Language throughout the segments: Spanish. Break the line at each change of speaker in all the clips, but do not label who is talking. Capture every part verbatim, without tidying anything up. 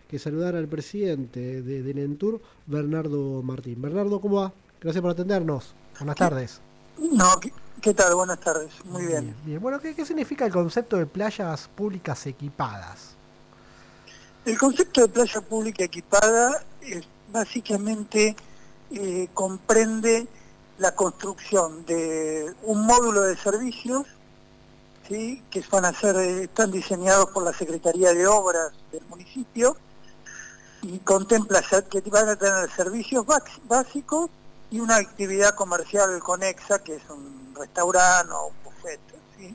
que saludar al presidente de, de Nentur, Bernardo Martín. Bernardo, ¿cómo va? Gracias por atendernos. Buenas
¿Qué?
tardes.
No, ¿qué, qué tal? Buenas tardes. Muy bien.
Bien, bien. Bueno, ¿qué, ¿qué significa el concepto de playas públicas equipadas?
El concepto de playa pública equipada es básicamente eh, comprende la construcción de un módulo de servicios, ¿sí?, que van a ser, eh, están diseñados por la Secretaría de Obras del municipio y contempla que van a tener servicios básicos y una actividad comercial conexa, que es un restaurante o un buffet, ¿sí?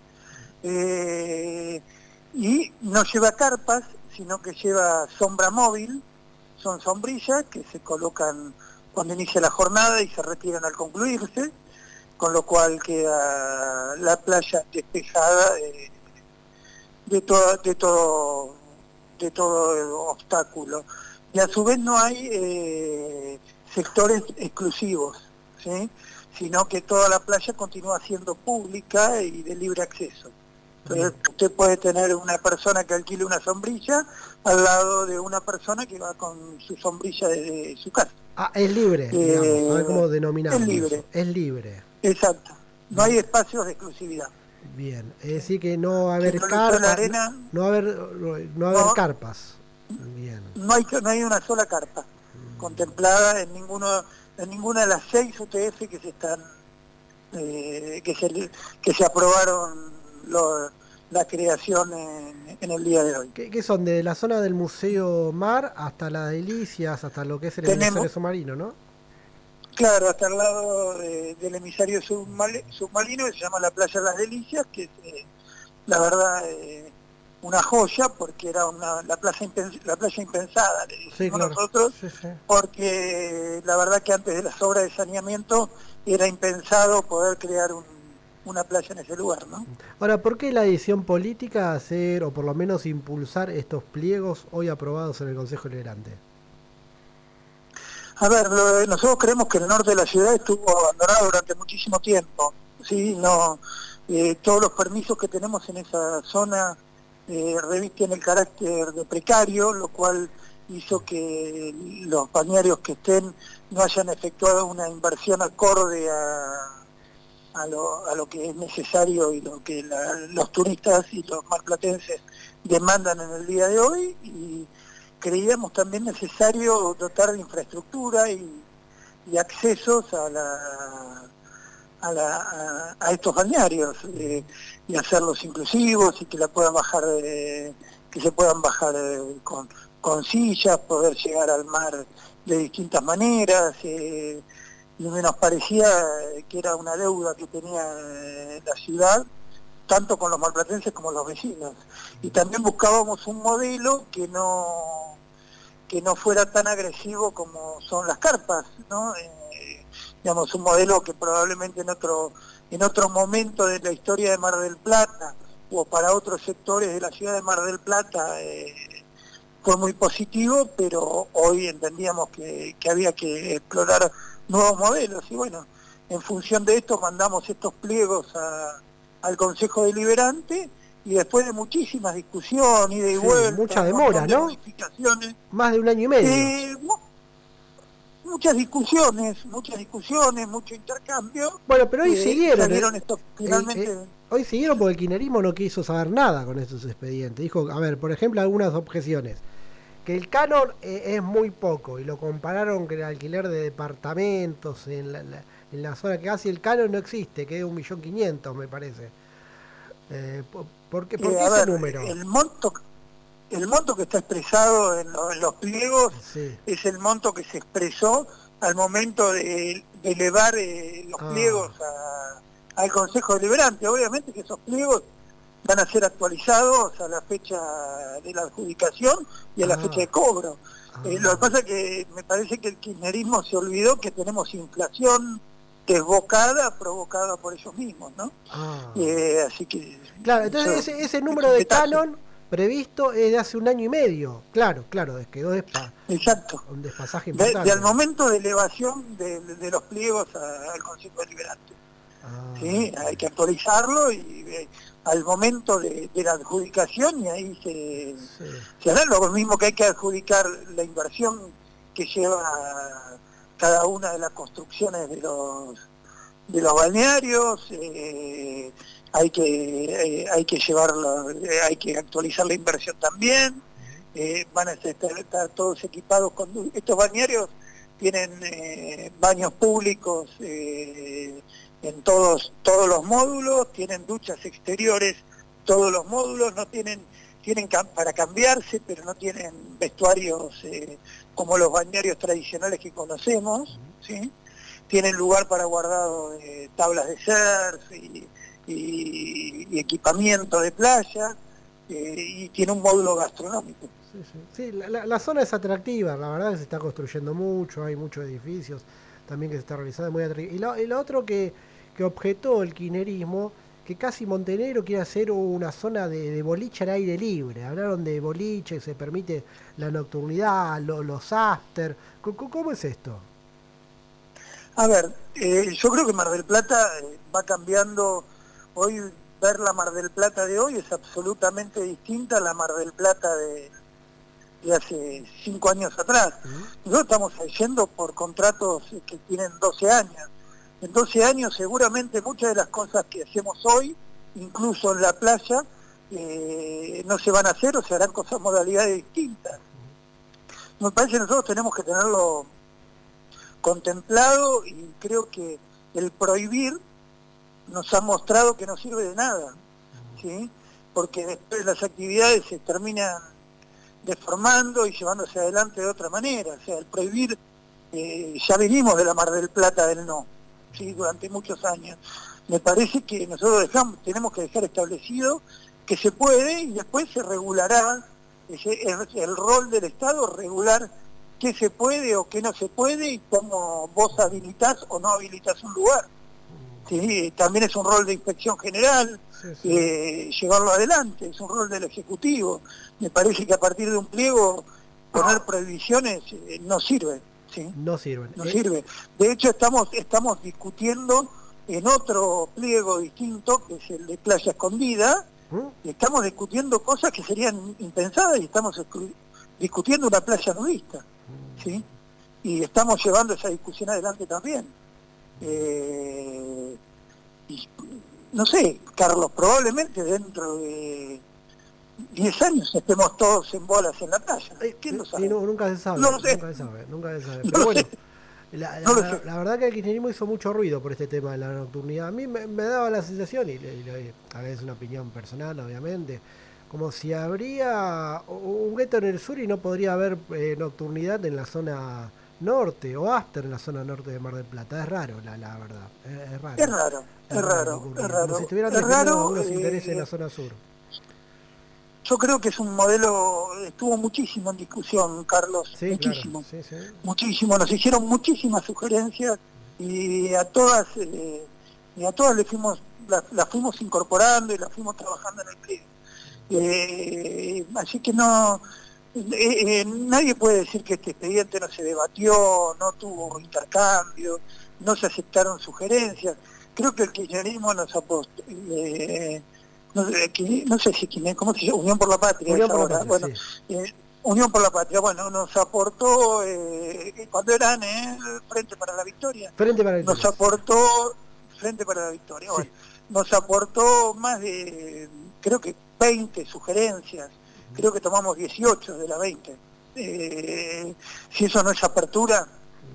Eh, y no lleva carpas, sino que lleva sombra móvil, son sombrillas que se colocan cuando inicia la jornada y se retiran al concluirse, con lo cual queda la playa despejada de, de todo, de todo, de todo obstáculo. Y a su vez no hay eh, sectores exclusivos, ¿sí?, sino que toda la playa continúa siendo pública y de libre acceso. Entonces usted puede tener una persona que alquile una sombrilla al lado de una persona que va con su sombrilla desde su casa.
Ah, es libre,
eh,
digamos. A ver cómo denominamos
Es libre.
Eso. Es libre.
Exacto. No
Bien.
hay espacios de exclusividad.
Bien. Es decir que no va a haber
no
carpas.
Arena,
no, no va a haber, no va a haber
no,
carpas. Bien.
No hay, no hay una sola carpa mm. contemplada en ninguno, en ninguna de las seis U T F que se están, eh, que se que se aprobaron los, la creación en, en el día de hoy.
¿Qué, ¿Qué son? De la zona del Museo Mar hasta las Delicias, hasta lo que es el
Tenemos,
emisario submarino, ¿no?
Claro, hasta el lado de, del emisario submarino, que se llama la Playa de las Delicias, que es, eh, la verdad, eh, una joya, porque era una, la, playa la playa impensada, le decimos sí, claro. nosotros, sí, sí. Porque la verdad que antes de las obras de saneamiento era impensado poder crear un, una playa en ese lugar, ¿no?
Ahora, ¿por qué la decisión política hacer, o por lo menos impulsar estos pliegos hoy aprobados en el Consejo Deliberante?
A ver, lo, nosotros creemos que el norte de la ciudad estuvo abandonado durante muchísimo tiempo, ¿sí? No, eh, todos los permisos que tenemos en esa zona eh, revisten el carácter de precario, lo cual hizo que los balnearios que estén no hayan efectuado una inversión acorde a, a, lo, a lo que es necesario y lo que la, los turistas y los marplatenses demandan en el día de hoy, y creíamos también necesario dotar de infraestructura y, y accesos a la a, la, a, a estos balnearios eh, y hacerlos inclusivos y que la puedan bajar eh, que se puedan bajar eh, con, con sillas, poder llegar al mar de distintas maneras, eh, y nos parecía que era una deuda que tenía eh, la ciudad, tanto con los marplatenses como los vecinos. Y también buscábamos un modelo que no que no fuera tan agresivo como son las carpas, ¿no? Eh, digamos, un modelo que probablemente en otro en otro momento de la historia de Mar del Plata o para otros sectores de la ciudad de Mar del Plata eh, fue muy positivo, pero hoy entendíamos que, que había que explorar nuevos modelos, y bueno, en función de esto mandamos estos pliegos a al Consejo Deliberante, y después de muchísimas discusiones, ida y
sí,
vuelta,
mucha demora,
de
¿no?
Modificaciones,
más de un año y medio.
Eh, muchas discusiones, muchas discusiones, mucho intercambio.
Bueno, pero hoy
eh,
siguieron.
Salieron
eh,
estos, finalmente...
eh, eh, hoy siguieron porque el kirchnerismo no quiso saber nada con estos expedientes. Dijo, a ver, por ejemplo, algunas objeciones. Que el canon eh, es muy poco, y lo compararon con el alquiler de departamentos en la, la, en la zona, que casi el canon no existe, que es un millón quinientos, me parece. Eh, ¿Por qué, por
eh,
qué ese
ver,
número?
El monto, el monto que está expresado en, lo, en los pliegos
sí.
es el monto que se expresó al momento de, de elevar eh, los ah. pliegos a, al Consejo Deliberante. Obviamente que esos pliegos van a ser actualizados a la fecha de la adjudicación y a la ah. fecha de cobro. Ah. Eh, lo que pasa es que me parece que el kirchnerismo se olvidó que tenemos inflación desbocada, provocada por ellos mismos, ¿no?
Ah.
Eh, así que...
Claro, entonces
eso,
ese, ese número de canon previsto es de hace un año y medio. Claro, claro, quedó despa
Exacto.
un despasaje importante.
De, de al momento de elevación de, de, de los pliegos a, al Consejo Deliberante. Ah. ¿Sí? Hay que actualizarlo y... al momento de, de la adjudicación y ahí se,
Sí.
se hará lo mismo que hay que adjudicar la inversión que lleva cada una de las construcciones de los de los balnearios, eh, hay que eh, hay que llevarlo, eh, hay que actualizar la inversión también, eh, van a estar, estar todos equipados con estos balnearios tienen eh, baños públicos eh, en todos todos los módulos, tienen duchas exteriores todos los módulos, no tienen tienen cam para cambiarse, pero no tienen vestuarios eh, como los balnearios tradicionales que conocemos, ¿sí? Tienen lugar para guardado de tablas de surf y, y, y equipamiento de playa, eh, y tiene un módulo gastronómico.
Sí, sí. Sí, la, la, la zona es atractiva, la verdad que se está construyendo mucho, hay muchos edificios también que se está realizando, muy atractivo. Y lo, y lo otro que, que objetó el kirchnerismo, que casi Montenegro quiere hacer una zona de, de boliche al aire libre. Hablaron de boliche, se permite la nocturnidad, lo, los after. ¿Cómo, ¿Cómo es esto?
A ver, eh, yo creo que Mar del Plata eh, va cambiando. Hoy ver la Mar del Plata de hoy es absolutamente distinta a la Mar del Plata de, de hace cinco años atrás. Uh-huh. Nosotros estamos yendo por contratos que tienen doce años. En doce años seguramente muchas de las cosas que hacemos hoy, incluso en la playa, eh, no se van a hacer o se harán cosas modalidades distintas. Me parece que nosotros tenemos que tenerlo contemplado y creo que el prohibir nos ha mostrado que no sirve de nada, ¿sí? Porque después las actividades se terminan deformando y llevándose adelante de otra manera. O sea, el prohibir, eh, ya venimos de la Mar del Plata del no, ¿sí? Durante muchos años. Me parece que nosotros dejamos, tenemos que dejar establecido que se puede y después se regulará, ese, el, el rol del Estado regular qué se puede o qué no se puede y cómo vos habilitás o no habilitás un lugar. Sí, también es un rol de inspección general, sí, sí. Eh, llevarlo adelante, es un rol del Ejecutivo. Me parece que a partir de un pliego poner prohibiciones eh, no sirve. ¿Sí?
No sirven.
No
eh.
sirve. De hecho estamos, estamos discutiendo en otro pliego distinto, que es el de Playa Escondida, ¿Mm? Estamos discutiendo cosas que serían impensadas y estamos discutiendo una playa nudista. ¿Sí? Y estamos llevando esa discusión adelante también. Eh, y, no sé, Carlos, probablemente dentro de diez años estemos todos en bolas en la playa. ¿Quién lo sabe?
Sí, no, nunca se sabe,
no lo sé.
nunca se sabe, nunca se sabe.
No
Pero bueno,
sé.
la,
no
la, la verdad que el kirchnerismo hizo mucho ruido por este tema de la nocturnidad. A mí me, me daba la sensación, y, y, y a veces es una opinión personal, obviamente, como si habría un gueto en el sur y no podría haber eh, nocturnidad en la zona norte o after en la zona norte de Mar del Plata. Es raro, la, la verdad. Es, es raro.
Es raro, es, es raro, raro es raro.
Como si estuvieran
es
defendiendo
raro,
algunos
eh,
intereses en la zona sur.
Yo creo que es un modelo, estuvo muchísimo en discusión, Carlos,
sí,
muchísimo,
claro. sí, sí.
muchísimo. Nos hicieron muchísimas sugerencias y a todas, eh, y a todas le fuimos, las la fuimos incorporando y las fuimos trabajando en el pliego. Eh, así que no, eh, eh, nadie puede decir que este expediente no se debatió, no tuvo intercambio, no se aceptaron sugerencias. Creo que el kirchnerismo nos apostó, eh, no, no sé si quién es, ¿cómo se llama? Unión por la Patria.
Unión por la
ahora.
Patria,
bueno,
sí.
eh, Unión por la Patria, bueno, nos aportó, eh, cuando eran eh, Frente para la Victoria,
Frente para la Victoria.
nos aportó, Frente para la Victoria, bueno, sí. Nos aportó más de, creo que veinte sugerencias, creo que tomamos dieciocho de las veinte. Eh, si eso no es apertura,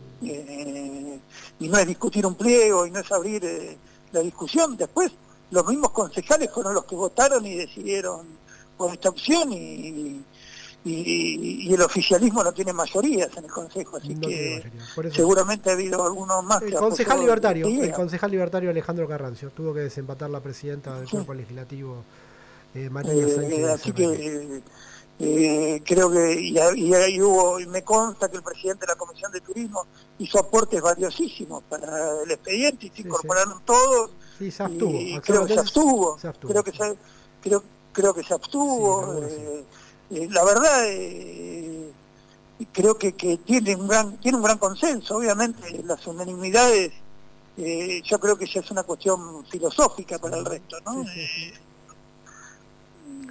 eh, y no es discutir un pliego, y no es abrir eh, la discusión, después los mismos concejales fueron los que votaron y decidieron por esta opción, y, y, y el oficialismo no tiene mayorías en el Consejo, así no que seguramente ha habido algunos más.
El
que
concejal libertario, el concejal libertario Alejandro Carrancio, tuvo que desempatar la presidenta del sí. cuerpo legislativo, eh, María
eh,
Sánchez.
Así que eh, eh, creo que, y, y ahí hubo, y me consta que el presidente de la Comisión de Turismo hizo aportes valiosísimos para el expediente y se sí, incorporaron sí. todos.
Sí, se abstuvo.
Y creo que se abstuvo. se abstuvo. Creo que se, creo, creo que se abstuvo. Sí, eh, eh, la verdad, eh, creo que, que tiene un gran tiene un gran consenso. Obviamente, las unanimidades, eh, yo creo que ya es una cuestión filosófica para el resto, ¿no?
Sí, sí, sí.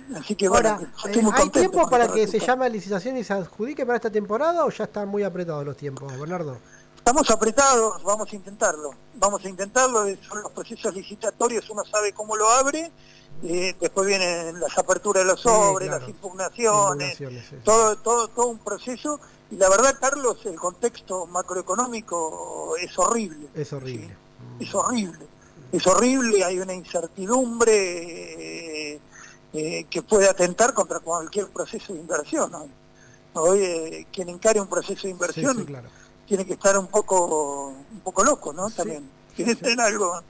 Así que bueno,
Ahora,
estoy
eh,
muy
¿hay
contento
tiempo
con
para
este
que se
resultado.
llame a licitación y se adjudique para esta temporada o ya están muy apretados los tiempos, Bernardo?
Estamos apretados, vamos a intentarlo, vamos a intentarlo, son los procesos licitatorios, uno sabe cómo lo abre, eh, después vienen las aperturas de los
Sí,
sobres,
claro.
las impugnaciones,
Impugnaciones, sí, sí.
todo, todo, todo un proceso, y la verdad, Carlos, el contexto macroeconómico es horrible.
Es horrible.
¿sí? Es horrible, es horrible, hay una incertidumbre eh, eh, que puede atentar contra cualquier proceso de inversión, ¿no? Hoy eh, quien encare un proceso de inversión
Sí, sí, claro.
tiene que estar un poco un poco loco, ¿no?
Sí,
También
sí,
tiene
sí.
que tener algo.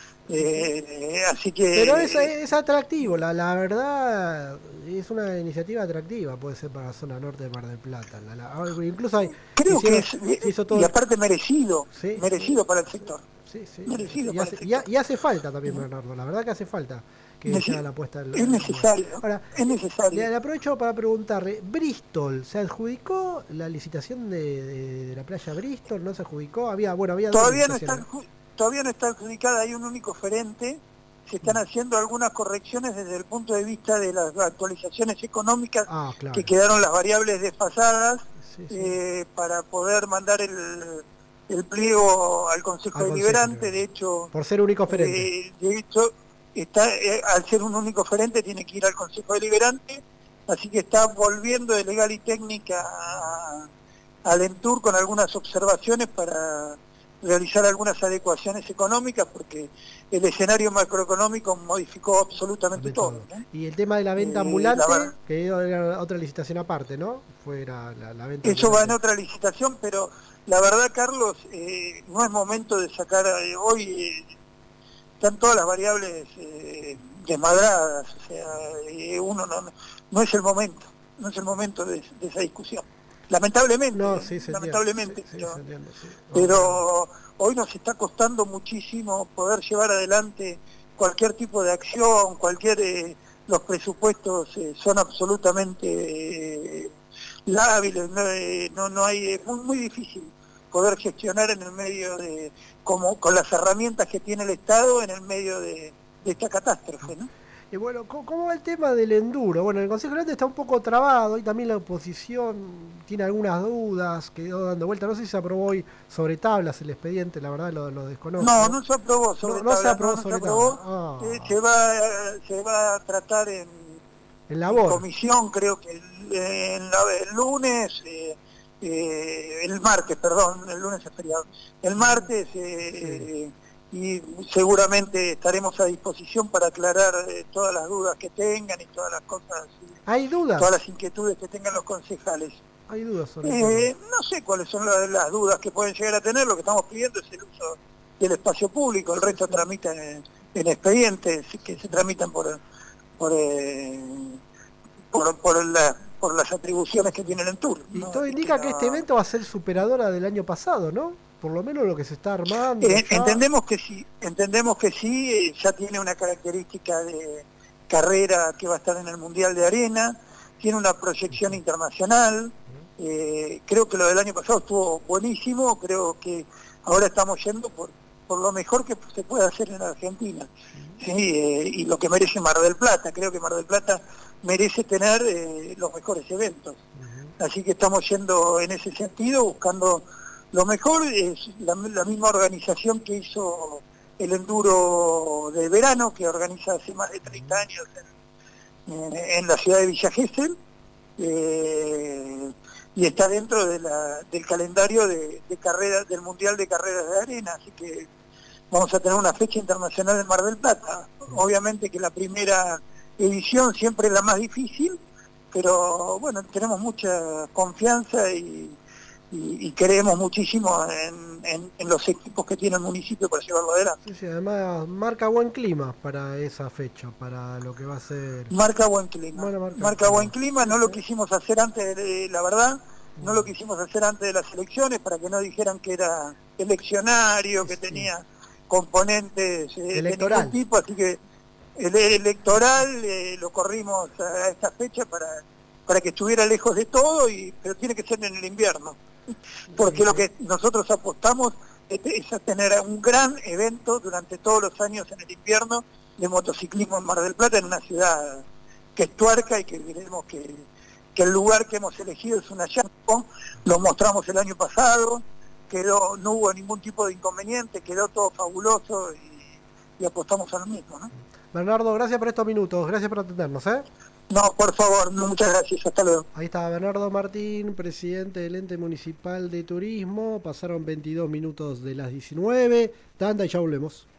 Eh,
sí.
Así que.
Pero es, es atractivo, la, la verdad es una iniciativa atractiva, puede ser para la zona norte de Mar del Plata. La, la, incluso hay,
Creo
hicieron,
que es,
se hizo todo
y
el,
aparte merecido,
sí,
merecido
sí,
para el sector.
Sí, sí,
merecido
y
para
hace,
el
y,
sector.
y hace falta también, Bernardo, la verdad que hace falta que se haga la apuesta en,
Es
en
necesario,
Ahora,
es necesario.
Le, le aprovecho para preguntarle, Bristol, ¿se adjudicó la licitación de, de, de la playa Bristol? ¿No se adjudicó? Había, bueno, había
Todavía
dos
no está, todavía no está adjudicada, hay un único oferente, se están haciendo algunas correcciones desde el punto de vista de las actualizaciones económicas
ah, claro.
que quedaron las variables desfasadas
sí, sí.
Eh, para poder mandar el, el pliego al Consejo
al
Deliberante,
Consejo,
de hecho...
Por ser único oferente.
Eh, de hecho, está, eh, al ser un único oferente tiene que ir al Consejo Deliberante, así que está volviendo de legal y técnica a, al ENTUR con algunas observaciones para realizar algunas adecuaciones económicas, porque el escenario macroeconómico modificó absolutamente todo. todo ¿no?
Y el tema de la venta ambulante,
eh, la,
que era otra licitación aparte, ¿no? Fuera la, la venta
Eso
ambulante.
va en otra licitación, pero la verdad, Carlos, eh, no es momento de sacar, eh, hoy eh, están todas las variables eh, desmadradas, o sea, eh, uno no, no es el momento, no es el momento de, de esa discusión. Lamentablemente,
no, sí,
se lamentablemente,
sí,
pero,
sí, entiende, sí.
pero hoy nos está costando muchísimo poder llevar adelante cualquier tipo de acción, cualquier eh, los presupuestos eh, son absolutamente eh, lábiles, no, eh, no, no hay, es muy, muy difícil poder gestionar en el medio de, como con las herramientas que tiene el Estado en el medio de, de esta catástrofe, ¿no?
Y bueno, ¿cómo va el tema del enduro? Bueno, el Consejo Deliberante está un poco trabado y también la oposición tiene algunas dudas, quedó dando vuelta. No sé si se aprobó hoy sobre tablas el expediente, la verdad lo, lo desconozco.
No, no se aprobó sobre
no,
tablas.
No se aprobó
no,
sobre
no se aprobó.
Oh.
Eh, se, va, se va a tratar en,
en, labor.
en comisión, creo que el, en la, el lunes, eh, eh, el martes, perdón, el lunes es feriado. El martes... Eh, sí. Y seguramente estaremos a disposición para aclarar eh, todas las dudas que tengan y todas las cosas.
¿Hay dudas?
Todas las inquietudes que tengan los concejales.
¿Hay dudas sobre
eh, No sé cuáles son las, las dudas que pueden llegar a tener. Lo que estamos pidiendo es el uso del espacio público. El resto sí, sí. tramita en, en expedientes que se tramitan por por, eh, por, por, la, por las atribuciones que tiene el ENTUR.
Y
¿no?
todo indica que, no... que este evento va a ser superadora del año pasado, ¿no? Por lo menos lo que se está armando.
Eh, entendemos que sí, entendemos que sí, eh, ya tiene una característica de carrera que va a estar en el Mundial de Arena, tiene una proyección internacional, eh, creo que lo del año pasado estuvo buenísimo, creo que ahora estamos yendo por, por lo mejor que se puede hacer en Argentina, ¿sí? eh, y lo que merece Mar del Plata, creo que Mar del Plata merece tener eh, los mejores eventos, así que estamos yendo en ese sentido, buscando... Lo mejor es la, la misma organización que hizo el enduro de verano, que organiza hace más de treinta años en, en, en la ciudad de Villa Gesell, eh, y está dentro de la, del calendario de, de carreras del Mundial de Carreras de Arena, así que vamos a tener una fecha internacional en Mar del Plata. Obviamente que la primera edición siempre es la más difícil, pero bueno, tenemos mucha confianza y... Y, y creemos muchísimo en, en, en los equipos que tiene el municipio para llevarlo adelante.
Sí, sí, además marca buen clima para esa fecha, para lo que va a ser...
Marca buen clima, bueno, marca, marca buen clima, sí, no sí. Lo quisimos hacer antes, de, la verdad, no lo quisimos hacer antes de las elecciones para que no dijeran que era eleccionario, sí, que sí. tenía componentes eh, de ningún tipo, así que el electoral eh, lo corrimos a esta fecha para, para que estuviera lejos de todo, y pero tiene que ser en el invierno. Porque lo que nosotros apostamos es a tener un gran evento durante todos los años en el invierno de motociclismo en Mar del Plata, en una ciudad que es Tuerca, y que creemos que, que el lugar que hemos elegido es un hallazgo. Lo mostramos el año pasado, quedó, no hubo ningún tipo de inconveniente, quedó todo fabuloso y, y apostamos a lo mismo, ¿no?
Bernardo, gracias por estos minutos, gracias por atendernos, ¿eh?
No, por favor, muchas gracias, hasta luego.
Ahí está Bernardo Martín, presidente del Ente Municipal de Turismo. Pasaron veintidós minutos de las diecinueve, tanda y ya volvemos.